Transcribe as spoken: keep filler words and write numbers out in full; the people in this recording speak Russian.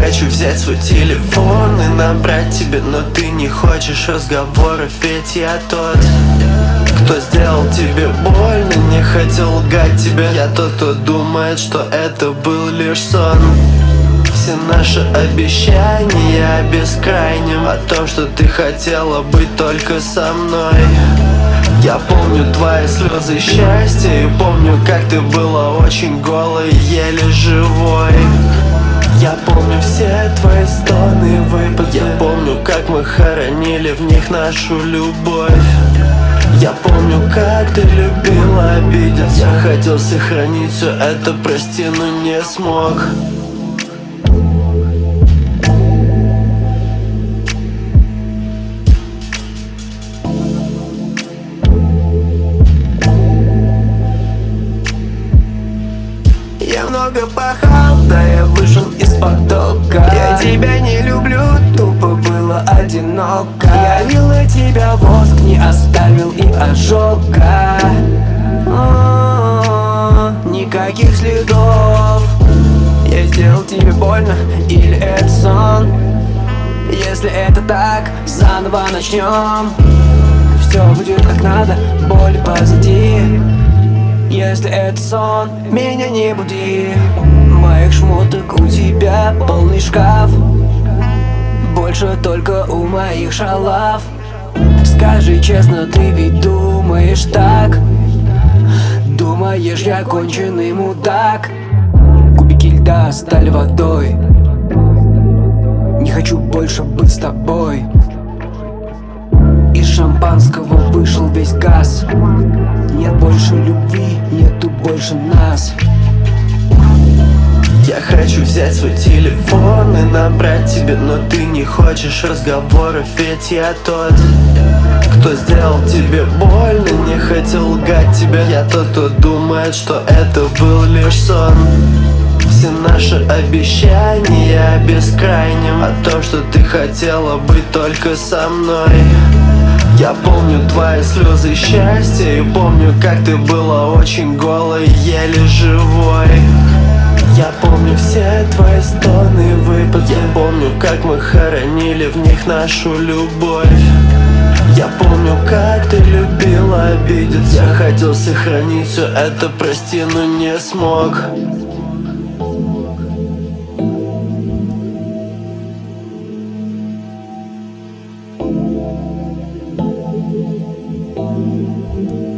хочу взять свой телефон и набрать тебе, но ты не хочешь разговоров, ведь я тот, кто сделал тебе больно, не хотел лгать тебе. Я тот, кто думает, что это был лишь сон. Все наши обещания о бескрайнем, о том, что ты хотела быть только со мной. Я помню твои слезы счастья и помню, как ты была очень голой, еле живой. Я помню все твои стоны и выпады. Я помню, как мы хоронили в них нашу любовь. Я помню, как ты любила обидеться. Я хотел сохранить все это, прости, но не смог. Я много пахал, да я вышел из потока. Я тебя не люблю, тупо было одиноко. Я лил на тебя воск, не оставил и ожога. О-о-о, никаких следов. Я сделал тебе больно, или это сон? Если это так, заново начнем. Все будет как надо, боль позади. Если это сон, меня не буди. Моих шмоток у тебя полный шкаф. Больше только у моих шалав. Скажи честно, ты ведь думаешь так? Думаешь, я конченый мудак? Кубики льда стали водой. Не хочу больше быть с тобой. Из шампанского вышел весь газ. Нет больше любви, нету больше нас. Я хочу взять свой телефон и набрать тебе, но ты не хочешь разговоров, ведь я тот, кто сделал тебе больно, не хотел лгать тебе. Я тот, кто думает, что это был лишь сон. Все наши обещания о бескрайнем, о том, что ты хотела быть только со мной. Я помню твои слезы счастья и помню, как ты была очень голой, еле живой. Я помню все твои стоны и выпады. Я помню, как мы хоронили в них нашу любовь. Я помню, как ты любила обидеться. Я хотел сохранить все это, прости, но не смог. Thank you.